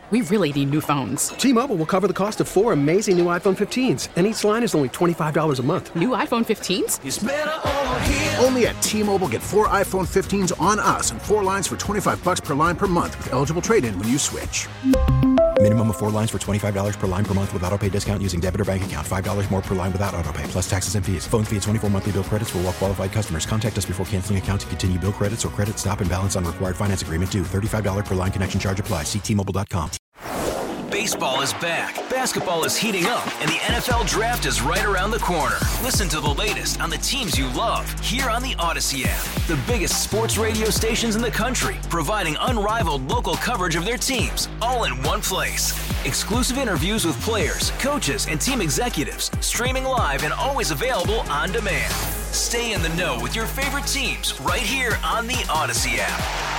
We really need new phones. T-Mobile will cover the cost of 4 amazing new iPhone 15s, and each line is only $25 a month. New iPhone 15s? It's better over here. Only at T-Mobile, get 4 iPhone 15s on us and 4 lines for $25 per line per month with eligible trade-in when you switch. Minimum of 4 lines for $25 per line per month with autopay discount using debit or bank account. $5 more per line without autopay, plus taxes and fees. Phone fee at 24 monthly bill credits for well-qualified customers. Contact us before canceling account to continue bill credits or credit stop and balance on required finance agreement due. $35 per line connection charge applies. See T-Mobile.com. Baseball is back, basketball is heating up, and the NFL Draft is right around the corner. Listen to the latest on the teams you love here on the Odyssey app. The biggest sports radio stations in the country, providing unrivaled local coverage of their teams, all in one place. Exclusive interviews with players, coaches, and team executives, streaming live and always available on demand. Stay in the know with your favorite teams right here on the Odyssey app.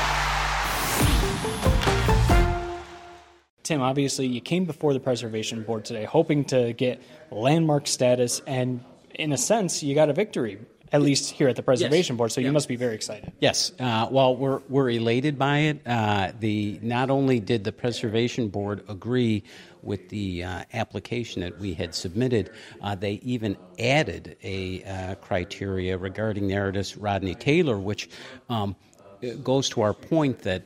Tim, obviously you came before the Preservation Board today hoping to get landmark status, and in a sense you got a victory, at least here at the Preservation Board, so you must be very excited. Yes, well, we're elated by it. Not only did the Preservation Board agree with the application that we had submitted, they even added a criteria regarding the artist Rodney Taylor, which goes to our point that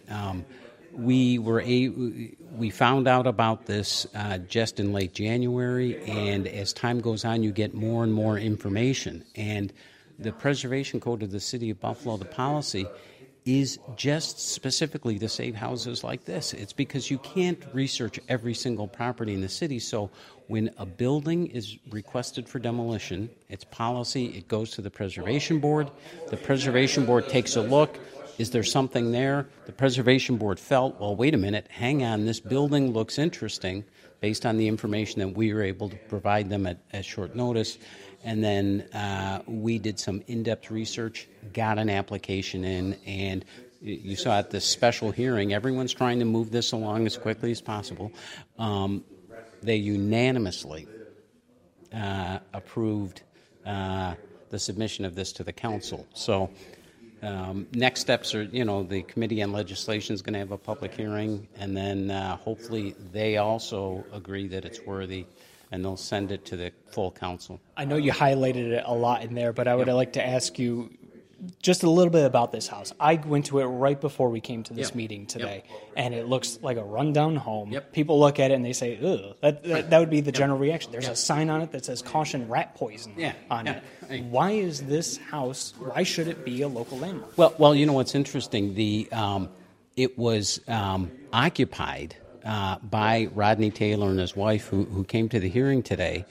we found out about this just in late January, and as time goes on, you get more and more information. And the Preservation Code of the City of Buffalo, the policy, is just specifically to save houses like this. It's because you can't research every single property in the city. So when a building is requested for demolition, it's policy, it goes to the Preservation Board. The Preservation Board takes a look. Is there something there? The Preservation Board felt, well, wait a minute, hang on, this building looks interesting based on the information that we were able to provide them at short notice. And then we did some in-depth research, got an application in, and you saw at this special hearing, everyone's trying to move this along as quickly as possible. They unanimously approved the submission of this to the council. So next steps are, the Committee on Legislation is going to have a public hearing, and then hopefully they also agree that it's worthy, and they'll send it to the full council. I know you highlighted it a lot in there, but I would like to ask you just a little bit about this house. I went to it right before we came to this meeting today, and it looks like a rundown home. People look at it and they say, ugh. That would be the general reaction. There's a sign on it that says caution rat poison on it. Why is this house, why should it be a local landmark? Well, you know what's interesting? It was occupied by Rodney Taylor and his wife who came to the hearing today.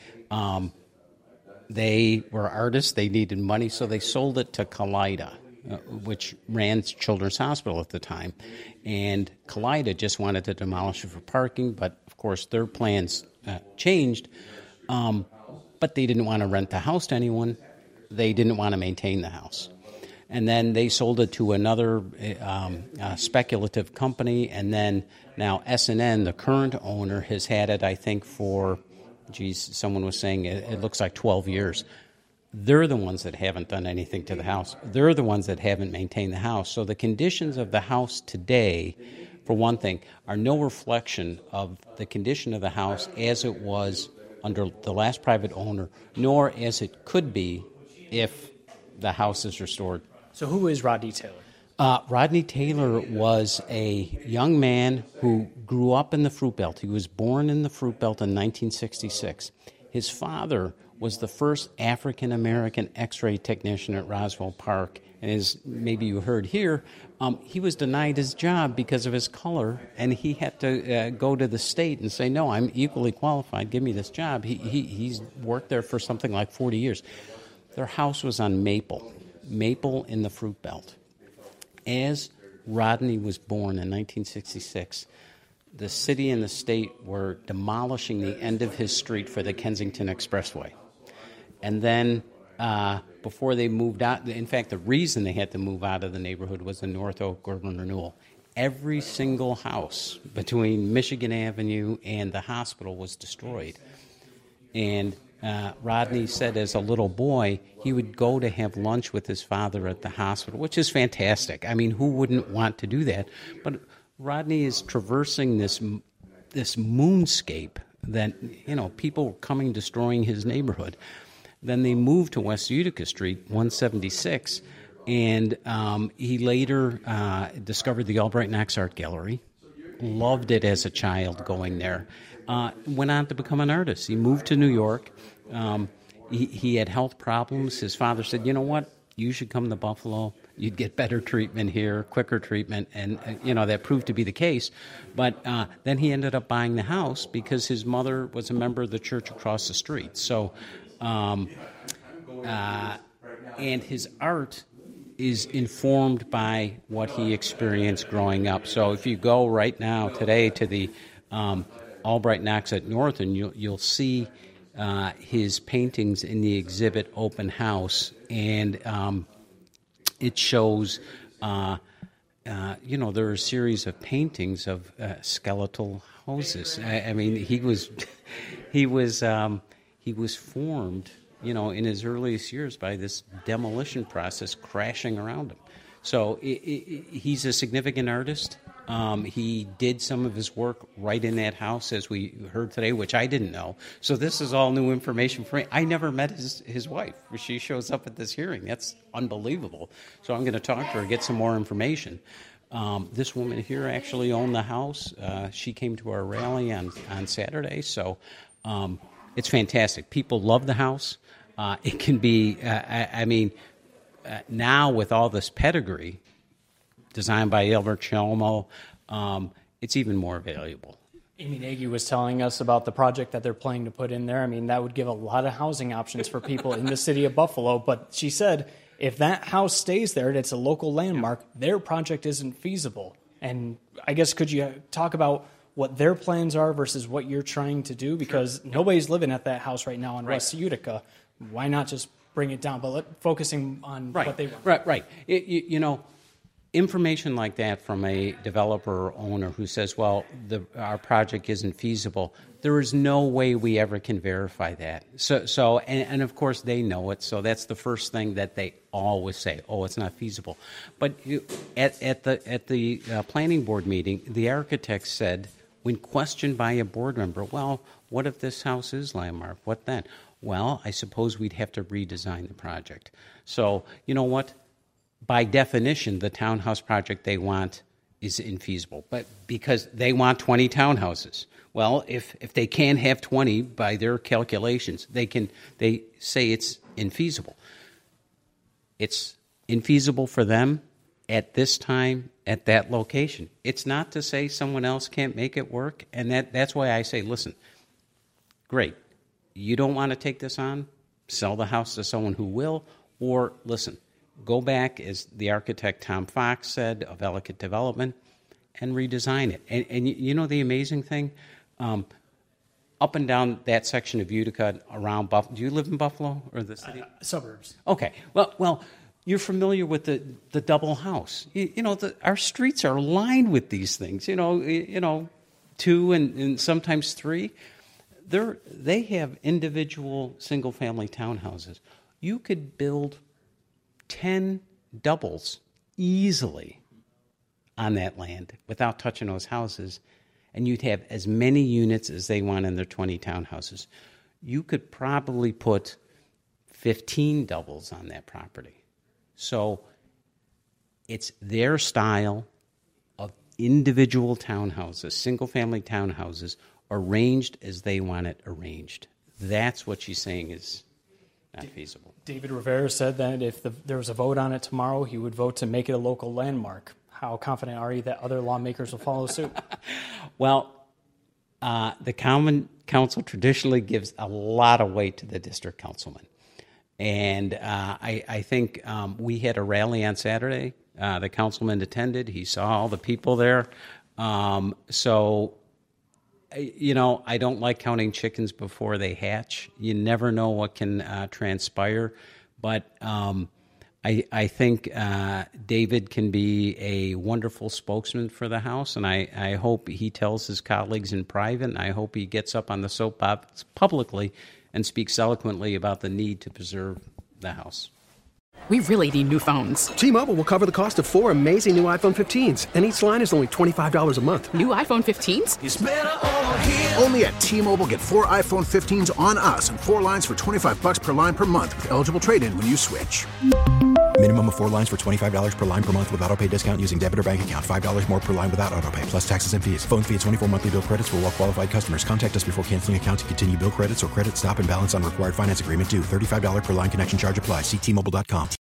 They were artists. They needed money, so they sold it to Kaleida, which ran Children's Hospital at the time. And Kaleida just wanted to demolish it for parking, but, of course, their plans changed. But they didn't want to rent the house to anyone. They didn't want to maintain the house. And then they sold it to another speculative company, and then now S&N, the current owner, has had it, I think, for... someone was saying it looks like 12 years. They're the ones that haven't done anything to the house. They're the ones that haven't maintained the house. So the conditions of the house today, for one thing, are no reflection of the condition of the house as it was under the last private owner, nor as it could be if the house is restored. So who is Rodney Taylor? Rodney Taylor was a young man who grew up in the Fruit Belt. He was born in the Fruit Belt in 1966. His father was the first African-American X-ray technician at Roswell Park. And as maybe you heard here, he was denied his job because of his color, and he had to go to the state and say, no, I'm equally qualified, give me this job. He's worked there for something like 40 years. Their house was on Maple in the Fruit Belt. As Rodney was born in 1966, the city and the state were demolishing the end of his street for the Kensington Expressway. And then before they moved out, in fact, the reason they had to move out of the neighborhood was the North Oak Urban Renewal. Every single house between Michigan Avenue and the hospital was destroyed. And Rodney said as a little boy, he would go to have lunch with his father at the hospital, which is fantastic. I mean, who wouldn't want to do that? But Rodney is traversing this this moonscape that, people were coming, destroying his neighborhood. Then they moved to West Utica Street, 176, and he later discovered the Albright Knox Art Gallery, loved it as a child going there, went on to become an artist. He moved to New York. He had health problems. His father said, you know what, you should come to Buffalo. You'd get better treatment here, quicker treatment, and, that proved to be the case. But then he ended up buying the house because his mother was a member of the church across the street. So, and his art is informed by what he experienced growing up. So if you go right now, today, to the Albright Knox at Northern, you'll see his paintings in the exhibit Open House, and it shows, there are a series of paintings of skeletal houses. I mean, he was formed, in his earliest years by this demolition process crashing around him. So he's a significant artist. He did some of his work right in that house, as we heard today, which I didn't know. So this is all new information for me. I never met his wife. She shows up at this hearing. That's unbelievable. So I'm going to talk to her, get some more information. This woman here actually owned the house. She came to our rally on Saturday. So it's fantastic. People love the house. It can be, now with all this pedigree, designed by Albert Chelmo, it's even more valuable. Amy Nagy was telling us about the project that they're planning to put in there. I mean, that would give a lot of housing options for people in the city of Buffalo. But she said if that house stays there and it's a local landmark, their project isn't feasible. And I guess could you talk about what their plans are versus what you're trying to do? Because nobody's living at that house right now in West Utica. Why not just bring it down? But focusing on what they want. Right. Information like that from a developer or owner who says, well, our project isn't feasible, there is no way we ever can verify that. So and of course they know it, so that's the first thing that they always say, oh, it's not feasible. But at the planning board meeting, the architect said, when questioned by a board member, well, what if this house is landmark? What then? Well, I suppose we'd have to redesign the project. So, you know what? By definition, the townhouse project they want is infeasible, but because they want 20 townhouses. Well, if they can't have 20 by their calculations, they say it's infeasible. It's infeasible for them at this time, at that location. It's not to say someone else can't make it work, and that's why I say, listen, great. You don't want to take this on? Sell the house to someone who will, or listen, go back, as the architect Tom Fox said of Ellicott Development, and redesign it. And you know the amazing thing? Up and down that section of Utica around Buffalo. Do you live in Buffalo or the city? Suburbs. Okay. Well, you're familiar with the double house. Our streets are lined with these things. Two and sometimes three. They have individual single-family townhouses. You could build 10 doubles easily on that land without touching those houses, and you'd have as many units as they want in their 20 townhouses. You could probably put 15 doubles on that property. So it's their style of individual townhouses, single-family townhouses, arranged as they want it arranged. That's what she's saying is not feasible. David Rivera said that if there was a vote on it tomorrow, he would vote to make it a local landmark. How confident are you that other lawmakers will follow suit? Well, the Common Council traditionally gives a lot of weight to the district councilman. And I think we had a rally on Saturday. The councilman attended. He saw all the people there. I don't like counting chickens before they hatch. You never know what can transpire. But I think David can be a wonderful spokesman for the House, and I hope he tells his colleagues in private, and I hope he gets up on the soapbox publicly and speaks eloquently about the need to preserve the House. We really need new phones. T-Mobile will cover the cost of 4 amazing new iPhone 15s, and each line is only $25 a month. New iPhone 15s? It's better over here. Only at T-Mobile, get 4 iPhone 15s on us and 4 lines for $25 per line per month with eligible trade-in when you switch. Minimum of 4 lines for $25 per line per month with autopay discount using debit or bank account. $5 more per line without autopay, plus taxes and fees. Phone fee at 24 monthly bill credits for well-qualified customers. Contact us before canceling account to continue bill credits or credit stop and balance on required finance agreement due. $35 per line connection charge applies. See T-Mobile.com.